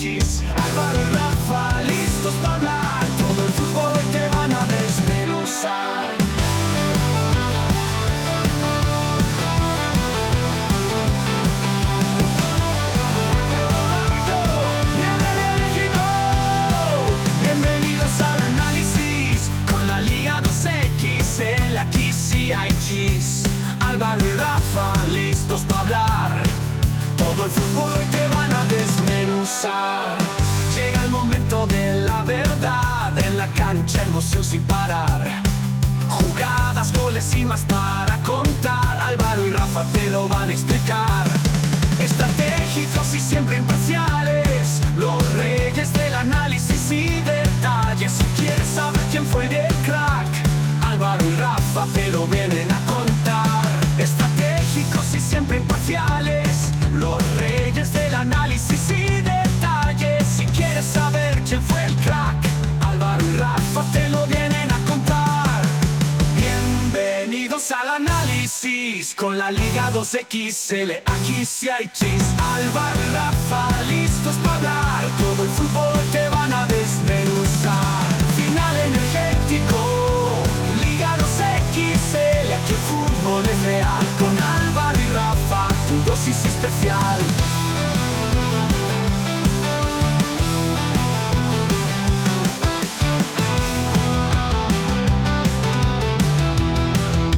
Chis. Álvaro y Rafa, listos para hablar. Todo el fútbol te van a desmenuzar. Bienvenidos al análisis con la Liga 2XL. Aquí sí hay chis. Álvaro y Rafa, listos para hablar. Todo el fútbol te van a desmenuzar. Llega el momento de la verdad. En la cancha emoción sin parar. Jugadas, goles y más para contar. Álvaro y Rafa te lo van a explicar. Estratégicos y siempre imparciales, los reyes del análisis y detalles. Si quieres saber quién fue el crack, Álvaro y Rafa te lo vienen a contar. Estratégicos y siempre imparciales, los reyes del análisis y detalles. Si quieres saber quién fue el crack, Álvaro y Rafa te lo vienen a contar. Bienvenidos al análisis con la Liga 2XL. Aquí sí hay chis. Álvaro y Rafa, listos para hablar. Todo el fútbol te van a desmenuzar. Final energético, Liga 2XL. Aquí el fútbol es real. Con Álvaro y Rafa, tu dosis especial.